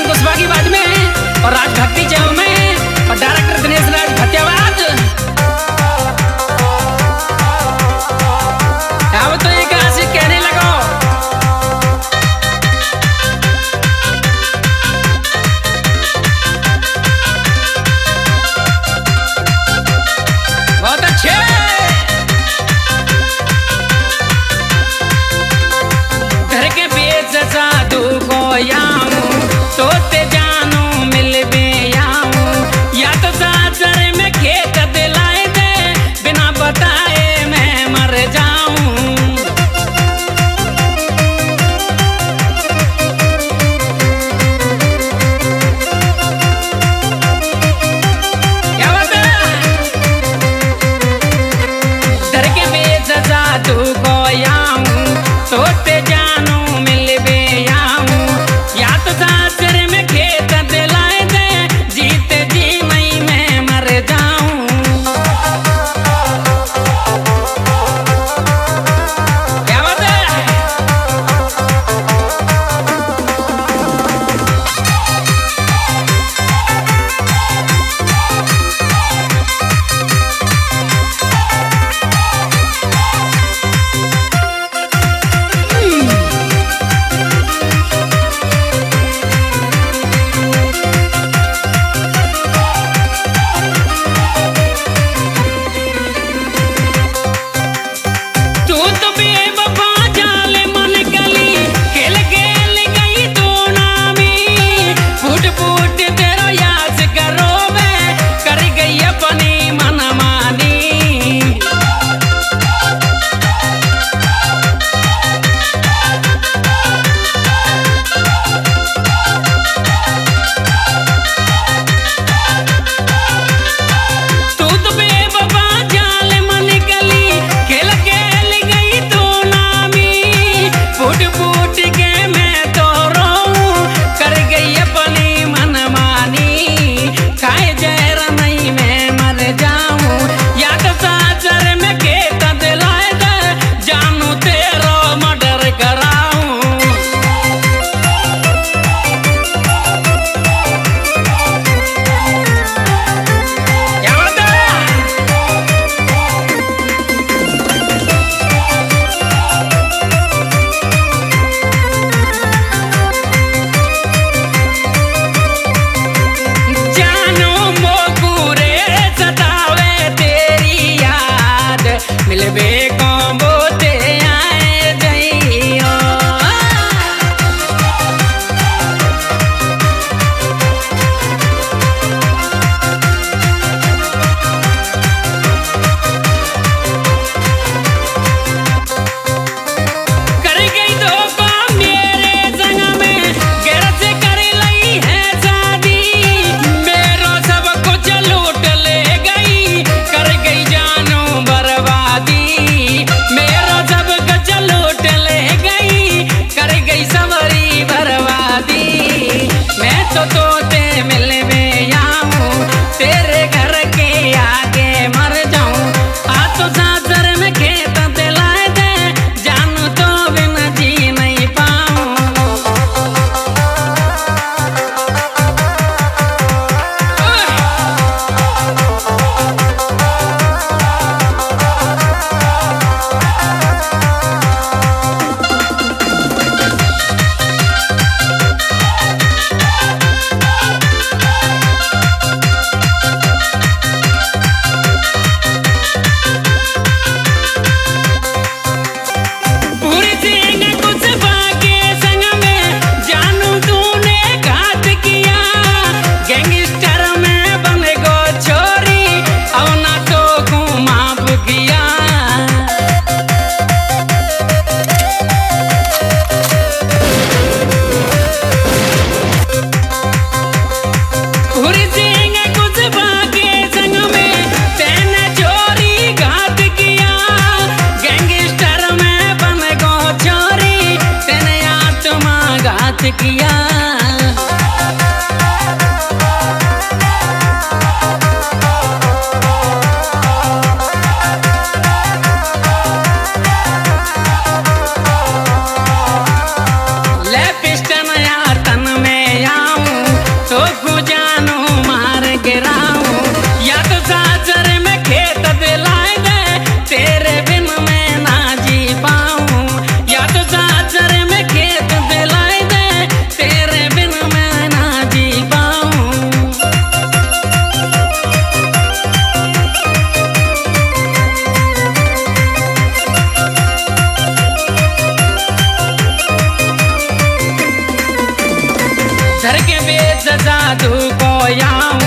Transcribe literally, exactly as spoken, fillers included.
कुशवाहा की बात में और राजभक्ति चैनल में और डायरेक्टर दिनेश राज फतेहाबाद। अब तो एक आशिक कहने लगो बहुत अच्छे। घर के बेच साधु को याऊं तो ते जानू मिल बे आऊं, या तो सासर में खेत दिलाए दे बिना बताए मैं मर जाऊं। क्या बता घर के बेच साधु को याऊं तो ते जानू मिल बे आऊं, या तो सासर में खेत दिलाए दे जीते जी नहीं मैं मर जाऊं। क्या बात है? तू तो बेवफा जाले मन गली खेल खेल गई तू नामी, फूट फूट तेरो याद करो मैं कर गई अपनी मनमानी। तू तो बेवफा जाले मन गली खेल खेल गई तू नामी, फूट फूट के मैं तो रोऊं कर गई अपनी मनमानी। खाए जहर नहीं मैं मर जाऊं, या तो सासर में खेत दिलाए दे जानू तेरो मर्डर कराऊं। क्या बात है? जानो मोकुरे सतावे तेरी याद मिलबे को बोते आए जइयो। कर गई धोखा मेरे संग में घर से कर लई है शादी, मेरो सब कुछ लूट ले गई कर गई जानू बर्बादी। मेरो सब कुछ लूट ले गई कर गई सबरी बर्बादी। मैं तो तोते मिल में आऊं तेरे घर के आगे मर जाऊं, आ तो सासर में खेत दिलाए दे जानू तो बिना जी नहीं पाऊं। पूरी सिंह कुशवाहा के संग में जानू तूने घात किया, गैंगस्टर में बन गो छोरी अब ना तो को माफ किया। पूरी सिंह कुशवाहा के संग में तेने चोरी घात किया, गैंगस्टर में बन गो छोरी तेने आत्मा घात किया। ले पिस्टन या तन में आऊं जादू को आऊं